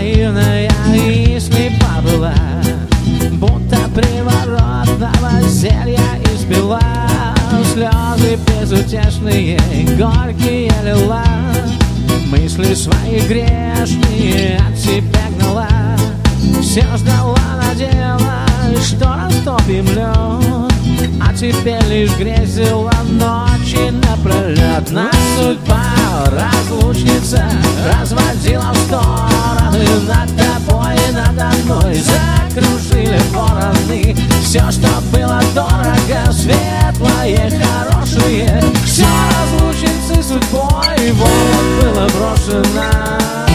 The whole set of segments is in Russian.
наивная и слепа была, будто приворотного зелья испила. Слезы безутешные, горькие лила, мысли свои грешные от себя гнала. Все ждала, надеялась, что растопим лед, а теперь лишь грезила ночи напролет. Нас судьба, разлучница, разводила в стороны. Над тобой и надо мной закружили вороны. Все, что было дорого, светлое, хорошее, все разлучницы судьбой в омут было брошено.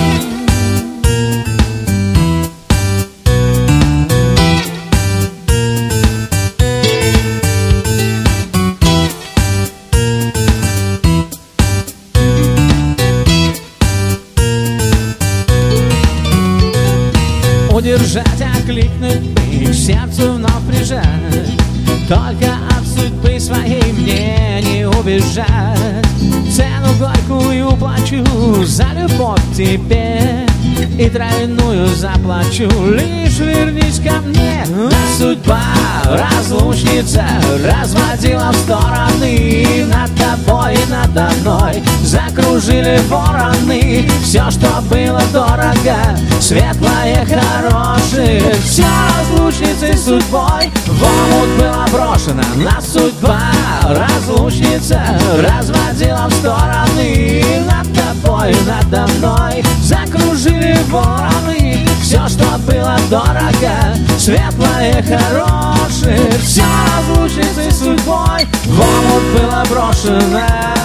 Удержать, окликнуть и к сердцу вновь прижать. Только от судьбы своей мне не убежать. Цену горькую плачу за любовь к тебе, и тройную заплачу, лишь вернись ко мне. Судьба, разлучница, разводила в стороны. Над тобой и надо мной закружили вороны. Все, что было дорого, светлое, хорошее, все разлучницы судьбой в омут было брошено. Нас судьба, разлучница, разводила в стороны. Над тобой и надо мной закружили вороны. Все, что было дорого, светлое, хорошее, все разлучницы судьбой в омут было брошено.